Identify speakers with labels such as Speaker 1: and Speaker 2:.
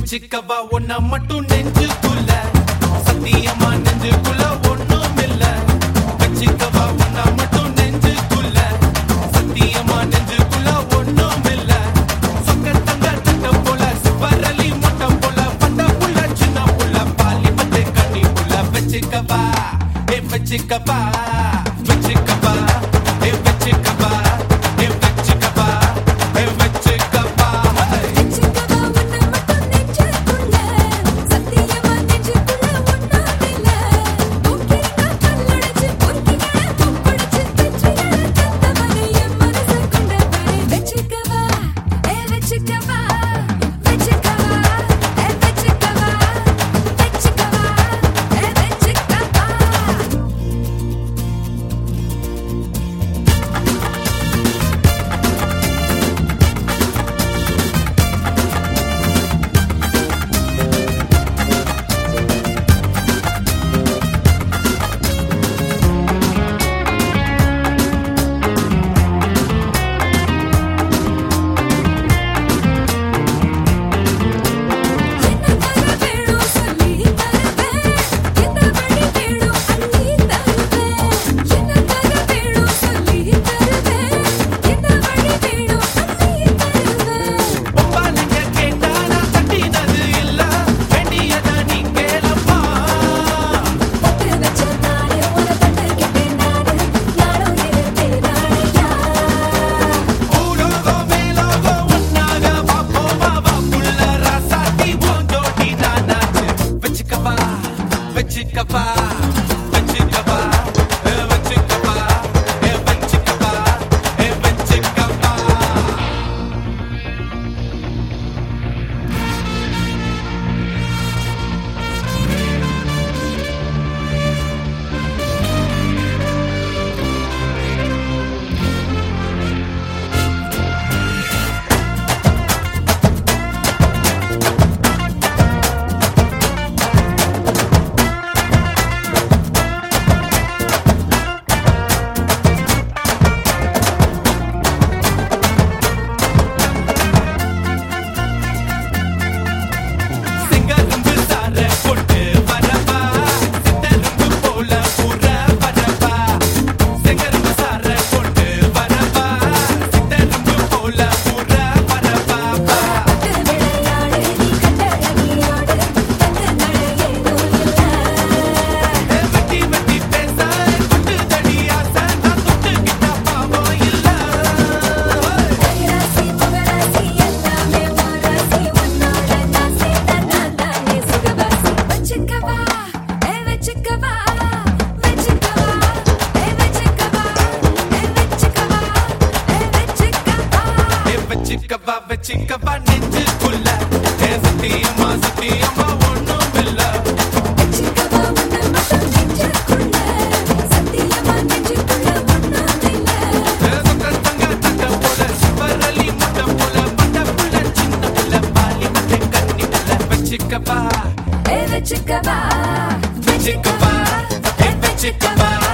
Speaker 1: வச்சுக்கவா ஒன்ன மட்டும் நெஞ்சுக்குள்ள சத்தியமா நெஞ்சுக்குள்ள ஒண்ணும் இல்ல வச்சுக்கவா ஒன்ன மட்டும் நெஞ்சுக்குள்ள சத்தியமா நெஞ்சுக்குள்ள ஒண்ணும் இல்ல சொக்க தங்க தட்ட போல சிவரலி முட்டை போல பட்ட புள்ள சின்ன புள்ள பாலி பட்டு கண்ணி புள்ள வச்சுக்கவா வச்சுக்கவா வச்சுக்கவா வச்சுக்கவா வச்சுக்கவா நெஞ்சுக்குள்ள சத்தியமா சத்தியமா ஒண்ணும் இல்ல வச்சுக்கவா ஒன்ன மட்டும் நெஞ்சுக்குள்ள சத்தியமா நெஞ்சுக்குள்ள ஒண்ணும் இல்ல சொக்க தங்க தட்ட போல சிவரலி முட்டை போல பட்ட புள்ள சின்ன புள்ள பாலி பட்டு கண்ணி புள்ள வச்சுக்கவா வச்சுக்கவா வச்சுக்கவா வச்சுக்கவா